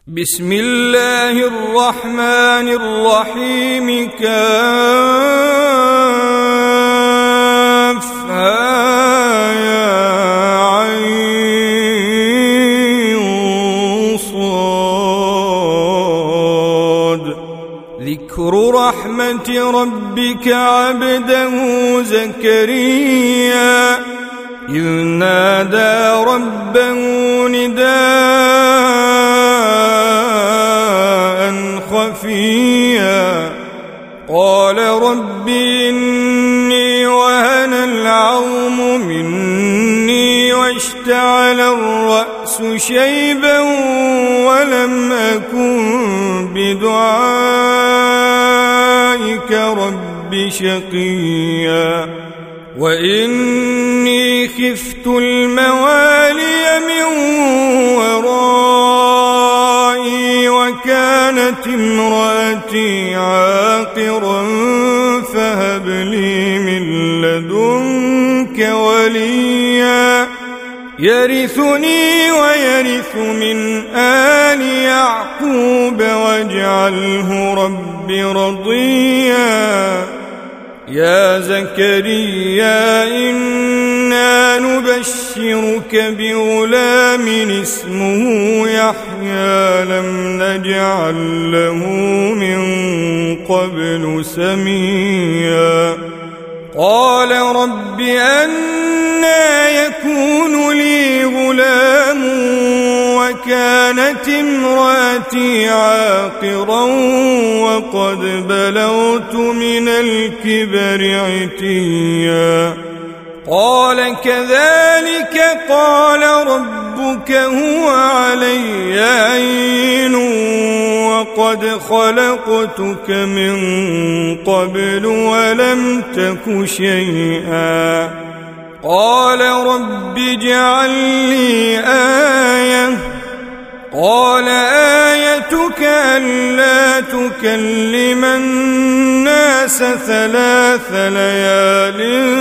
بسم الله الرحمن الرحيم كافها صاد ذكر رحمة ربك عبده زكريا إذ نادى ربه نداء خفيا قال رب إني وهن العظم مني واشتعل الرأس شيبا ولم أكن بدعائك رب شقيا وإني خفت الموالي من ورائي وكانت امرأتي عاقرا فهب لي من لدنك وليا يرثني ويرث من آل يعقوب واجعله رب رضيا يا زكريا إنا نبشرك بغلام اسمه يحيى لم نجعل له من قبل سميا قال رب أنى يكون لي غلام وكانت امرأتي عاقرا وقد بلغت من الكبر عتيا قال كذلك قال ربك هو علي هين وقد خلقتك من قبل ولم تك شيئا قال رب اجعل لي آية قال آيتك ألا تكلم الناس 3 ليال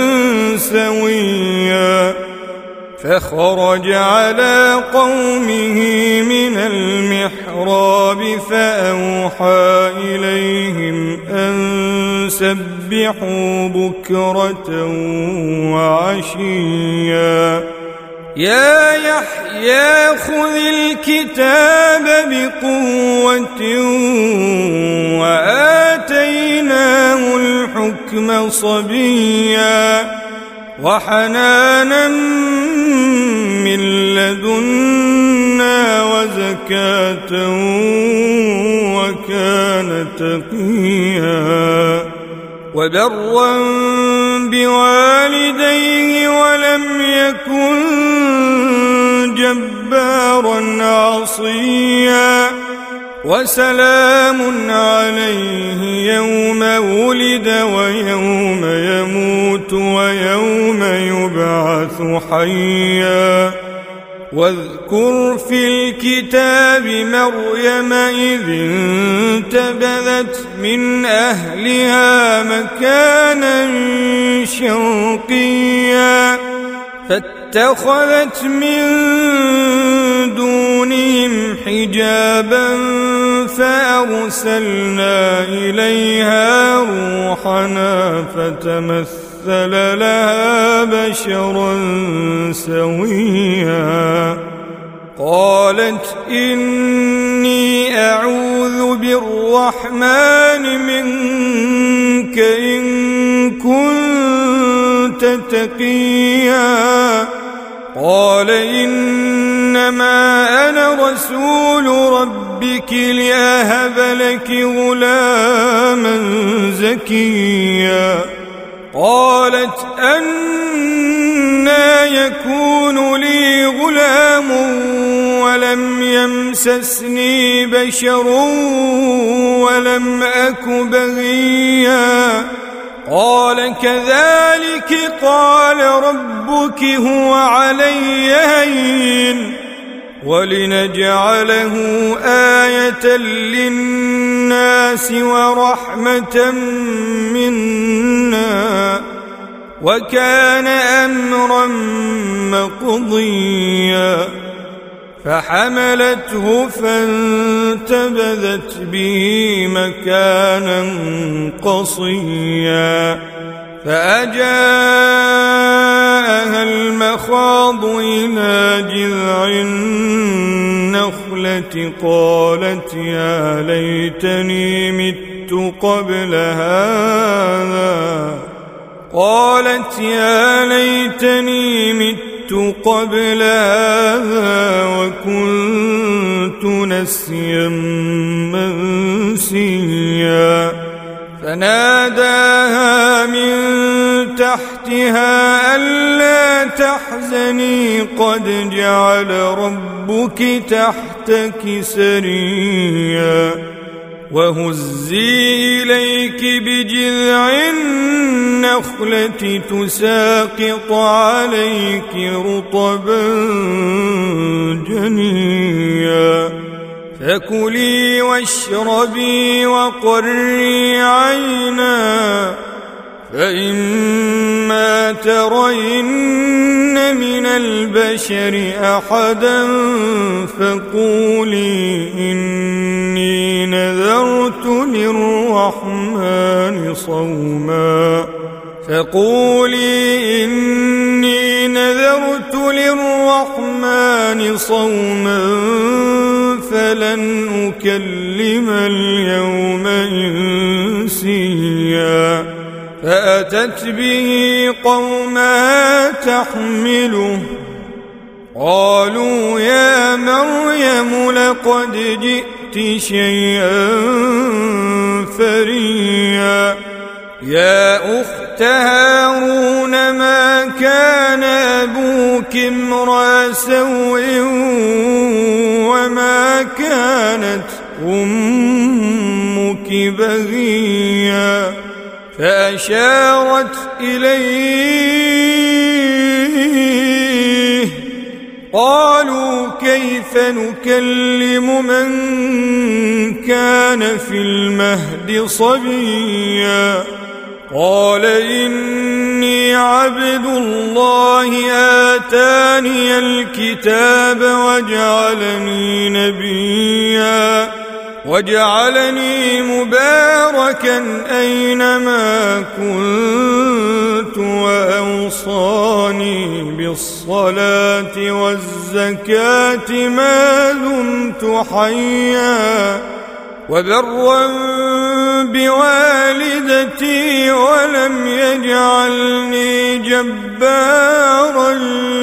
سويا فخرج على قومه من المحراب فأوحى إليهم أن سبحوا بكرة وعشيا يا يحيى خذ الكتاب بقوة وآتيناه الحكم صبيا وحنانا من لدنا وزكاة وكان تقيا وبرا بوالديه ولم يكن جبارا عصيا وسلام عليه يوم ولد ويوم يموت ويوم يبعث حيا واذكر في الكتاب مريم إذ انتبذت من أهلها مكانا شرقيا فاتخذت من دونهم حجابا فأرسلنا إليها روحنا فتمثل لها بشرا سويا قالت إني أعوذ بالرحمن منك إن كنت تقيا قال إنما أنا رسول ربك لأهب لك غلاما زكيا قالت أنى يكون لي غلام ولم يمسسني بشر ولم أك بغيا قال كذلك قال ربك هو علي هين ولنجعله آية للناس ورحمة منا وكان أمرا مقضيا فحملته فانتبذت به مكانا قصيا فأجاءها المخاض إلى جذع النخلة قالت يا ليتني مت قبل هذا وكنت نسيا منسيا فناداها من تحتها ألا تحزني قد جعل ربك تحتك سريا وهزي إليك بجذع النخلة تساقط عليك رطبا جنيا فكلي واشربي وقري عينا فإما ترين من البشر أحدا فقولي إني نذرت للرحمن صوما فلن أكلم اليوم إنسيا فأتت به قومها تحمله قالوا يا مريم لقد جئت شيئا فريا يا أخت هارون ما كان أبوك امرأ سوء وما كانت أمك بغيا فأشارت إليه قالوا كيف نكلم من كان في المهد صبيا قال إني عبد الله آتاني الكتاب وجعلني نبيا وجعلني مباركا أينما كنت وأوصاني بالصلاة والزكاة ما دمت حيا وبرا بوالدتي ولم يجعلني جبارا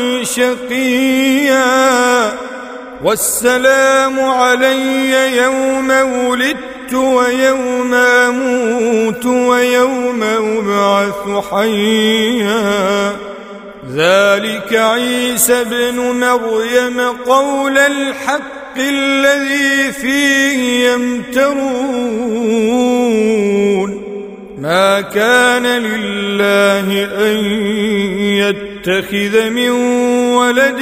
شقيا والسلام علي يوم ولدت ويوم أموت ويوم أبعث حيا ذلك عيسى ابن مريم قول الحق الذي فيه يمترون ما كان لله أن يتخذ من ولد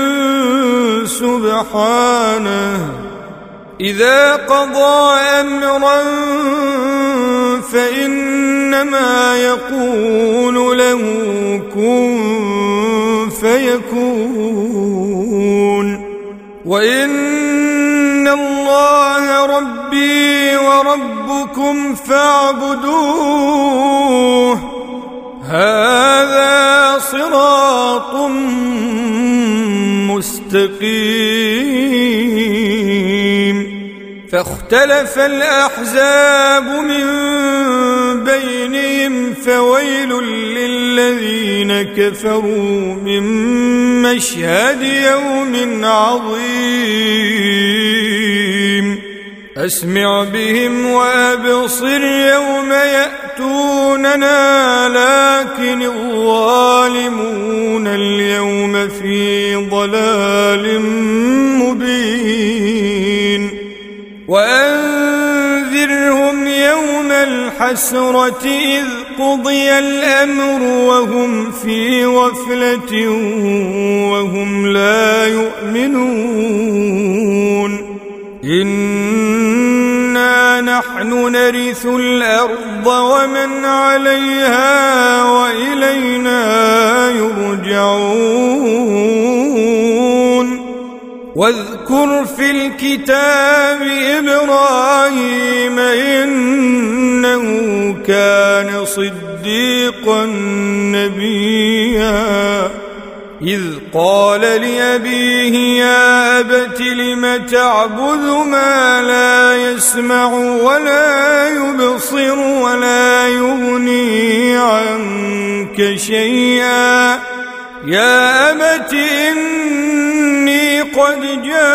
سبحانه إذا قضى أمرا فإنما يقول له كن فيكون وإن الله ربي وربكم فاعبدوه هذا صراط مستقيم فاختلف الأحزاب من بينهم فويل للذين كفروا من مشهد يوم عظيم أسمع بهم وأبصر يوم يأتوننا لكن الظالمون اليوم في ضلال مبين وأنذرهم يوم الحسرة إذ قضي الأمر وهم في غفلة وهم لا يؤمنون إنا نحن نرث الأرض ومن عليها وإلينا يرجعون واذكر في الكتاب إبراهيم إنه كان صديقا نبيا إذ قال لأبيه يا أبت لم تعبد ما لا يسمع ولا يبصر ولا يغني عنك شيئا يا أبت إني قد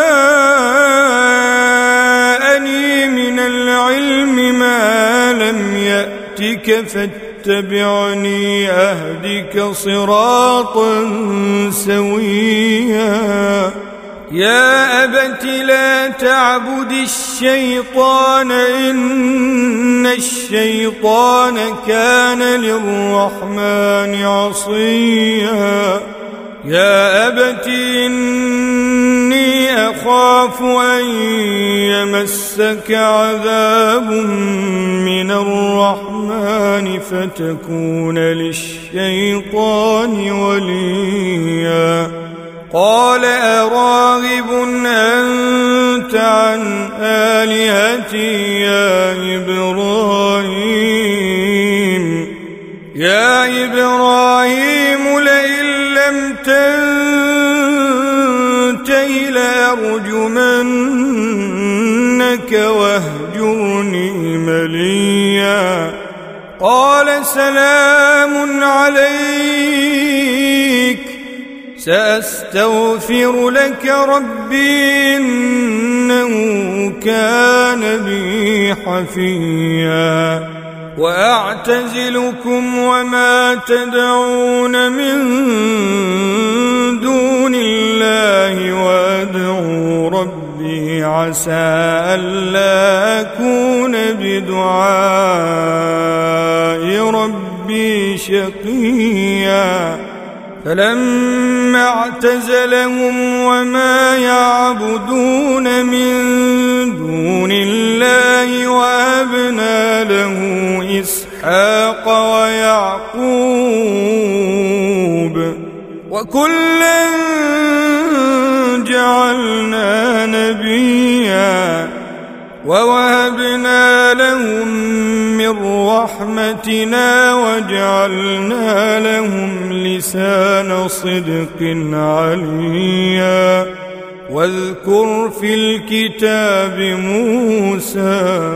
جاءني من العلم ما لم يأتك فاتبعني أهدك صراطا سويا يا أبت لا تعبد الشيطان إن الشيطان كان للرحمن عصيا يا أبت إني أخاف أن يمسك عذاب من الرحمن فتكون للشيطان وليا قال أراغب أنت عن آلهتي يا إبراهيم لئن لم تنته لأرجمنك واهجرني مليا قال سلام عليك سأستغفر لك ربي إنه كان بي حفيا وأعتزلكم وما تدعون من دون الله وأدعو ربي عسى ألا أكون بدعاء ربي شقيا فلما اعتزلهم وما يعبدون من دون الله وهبنا له إسحاق ويعقوب وكلا جعلنا نبيا ووهبنا لهم من رحمتنا وجعلنا لهم لسان صدق عليا واذكر في الكتاب موسى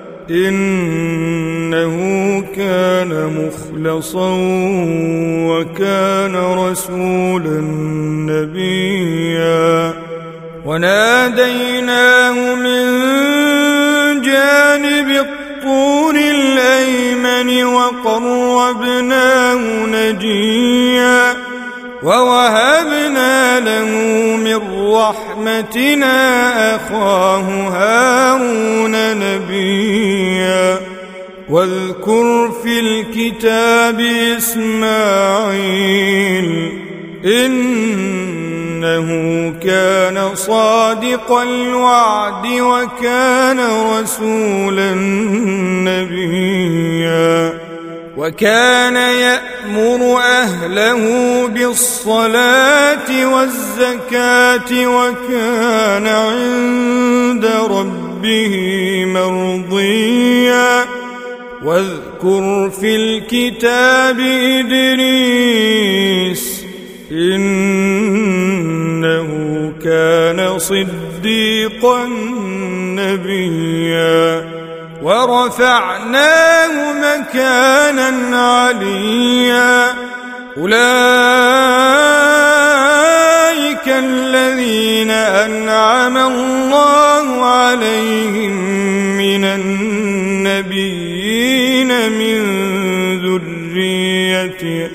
إنه كان مخلصا وكان رسولا نبيا وناديناه من جانب الطور الأيمن وقربناه نجيا ووهبنا له من رحمتنا أخاه هارون نبيا واذكر في الكتاب إسماعيل إنه كان صادق الوعد وكان رسولا نبيا وكان يأمر أهله بالصلاة والزكاة وكان عند ربه مرضيا واذكر في الكتاب إدريس إنه كان صديقا نبيا ورفعناه مكانا عليا أولئك الذين أنعم الله عليهم من النبيين من ذرية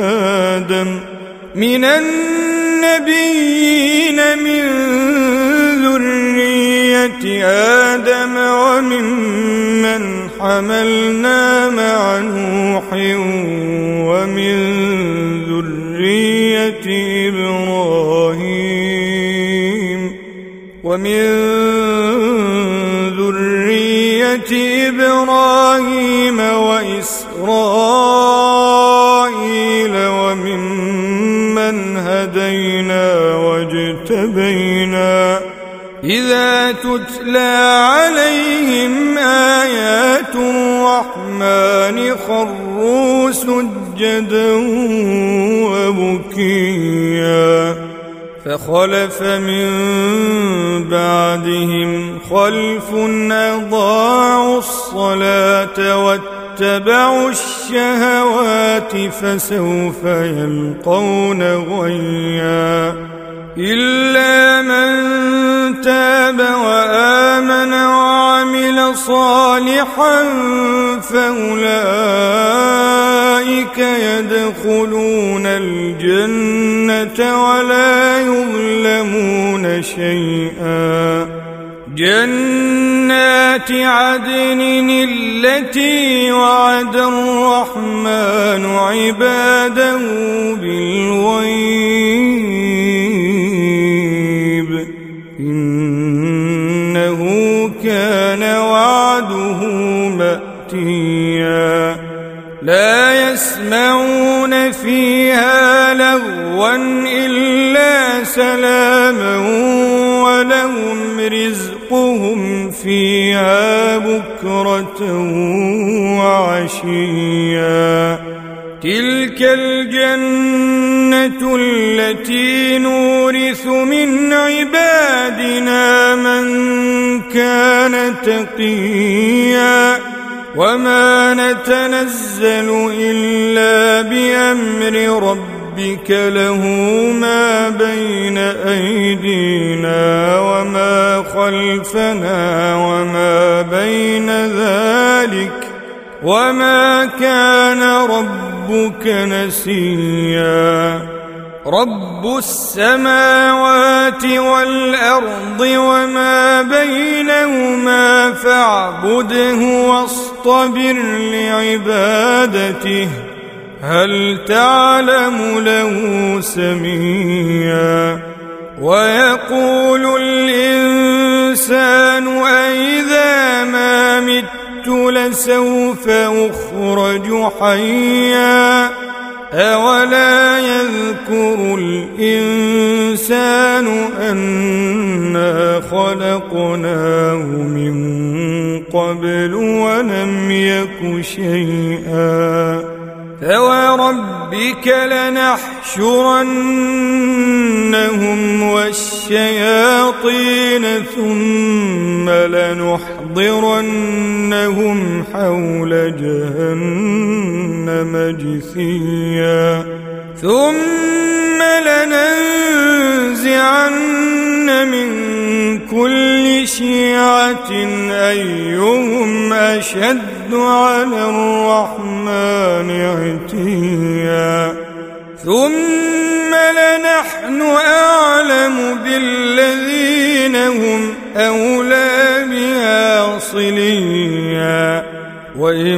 آدم وممن حملنا مع نوح ومن ذرية إبراهيم وإسرائيل وممن هدينا واجتبينا إذا تتلى عليهم آيات الرحمن خروا سجدا وبكيا فخلف من بعدهم خلف أضاعوا الصلاة واتبعوا الشهوات فسوف يلقون غيا إلا من تاب وآمن وعمل صالحا فأولئك يدخلون الجنة ولا يظلمون شيئا جنات عدن التي وعد الرحمن عباده بالغيب إنه كان وعده مأتيا لا يسمعون فيها لغوا إلا سلاما ولهم رزقهم فيها بكرة وعشيا تلك الجنة التي نورث من عبادنا من كان تقيا وما نتنزل إلا بأمر ربك له ما بين أيدينا وما خلفنا وما بين ذلك وما كان ربك نسيا رب السماوات والأرض وما بينهما فاعبده واصطبر لعبادته هل تعلم له سميا ويقول الإنسان أإذا ما مت لسوف أخرج حيا أولا يذكر الإنسان أنا خلقناه من قبل ولم يك شيئا فوربك لنحشرنهم والشياطين ثم لنحضرنهم حول جهنم جثيا ثم لننزعن من كل شيعة أيهم أشد على الرحمن عتيا ثم لنحن أعلم بالذين هم أولى بها صليا وإن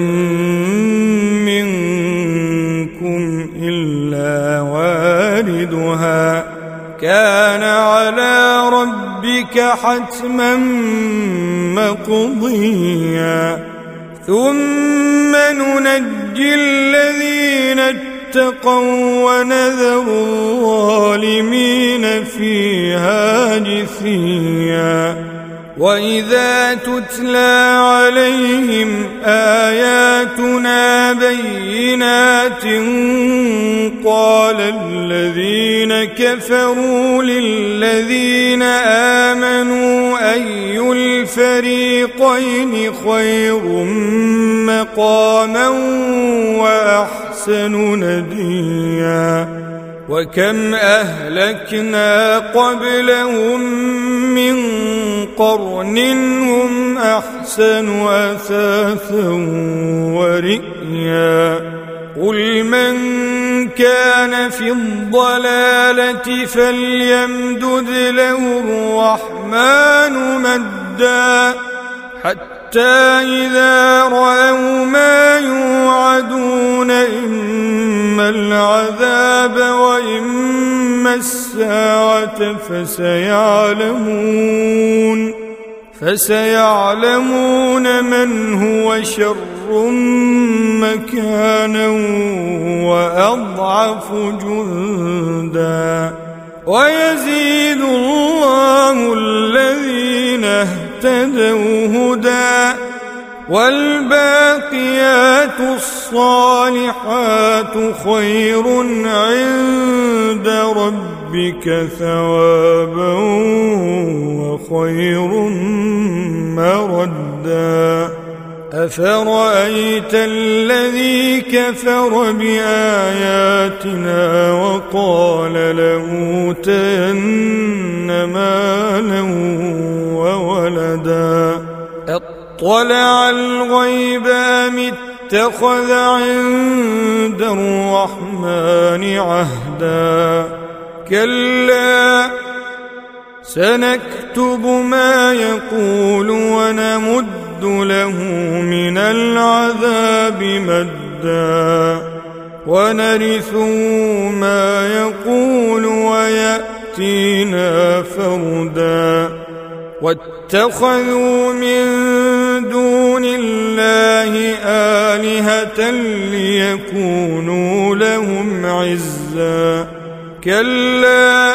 منكم إلا واردها كان على ربك حتما مقضيا ثم ننجي الذين اتقوا ونذر الظالمين فيها جثيا وإذا تتلى عليهم آياتنا بينات قال الذين كفروا للذين آمنوا أي الفريقين خير مقاما وأحسن نديا وكم أهلكنا قبلهم من قرن هم أحسن أثاثا ورئيا قل من كان في الضلالة فليمدد له الرحمن مدا حتى إذا رأوا ما يوعدون إما العذاب وإما الساعة فسيعلمون من هو شر مكانا وأضعف جندا ويزيد الله الذين اهتدوا هدى والباقيات الصالحات خير عند ربك ثوابا وخير مردا أفرأيت الذي كفر بآياتنا وقال لأوتين مالا وولدا اطلع الغيب أم اتخذ عند الرحمن عهدا كلا سنكتب ما يقول ونمد له من العذاب مدا ونرثه ما يقول ويأتينا فردا واتخذوا من دون الله آلهة ليكونوا لهم عزا كلا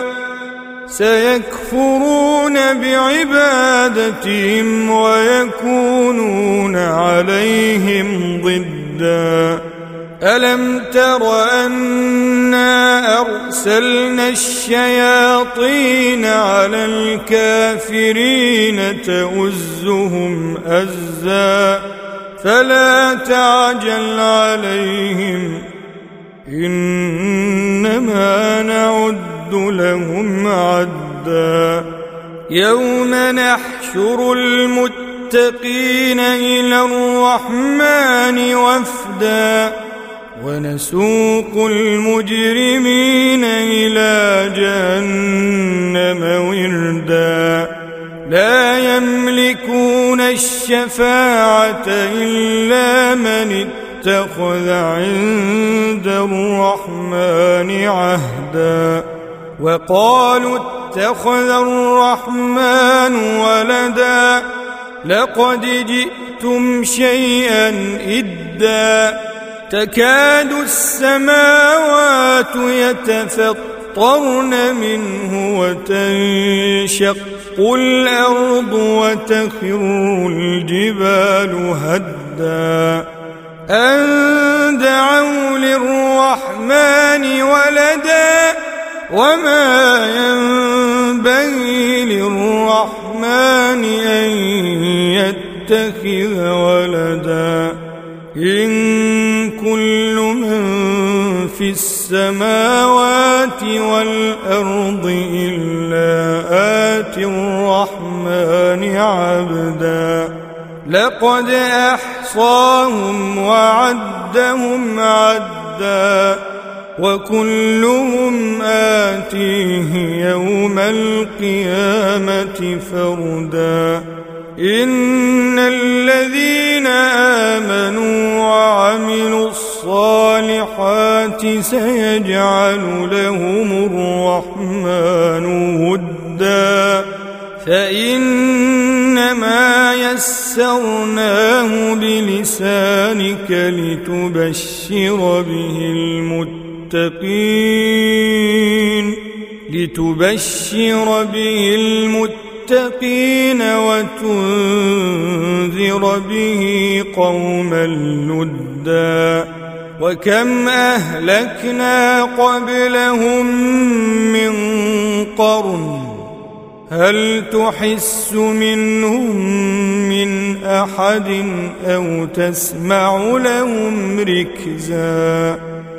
سيكفرون بعبادتهم ويكونون عليهم ضدا ألم تر أنا أرسلنا الشياطين على الكافرين تؤزهم أزا فلا تعجل عليهم إنما نعد لهم عدا يوم نحشر المتقين إلى الرحمن وفدا ونسوق المجرمين إلى جهنم وردا لا يملكون الشفاعة إلا من اتخذ عند الرحمن عهدا وقالوا اتخذ الرحمن ولدا لقد جئتم شيئا إدا تكاد السماوات يتفطرن منه وتنشق الأرض وتخر الجبال هدا أن دعوا للرحمن ولدا وما ينبغي للرحمن أن يتخذ ولدا إن كل من في السماوات والأرض إلا آتي الرحمن عبدا لقد أحصاهم وعدهم عدا وكلهم آتيه يوم القيامة فردا إن الذين آمنوا وعملوا الصالحات سيجعل لهم الرحمن ودا فإنما يسرناه بلسانك لتبشر به المتقين وتنذر به قوما لدا وكم أهلكنا قبلهم من قرن هل تحس منهم من أحد أو تسمع لهم ركزا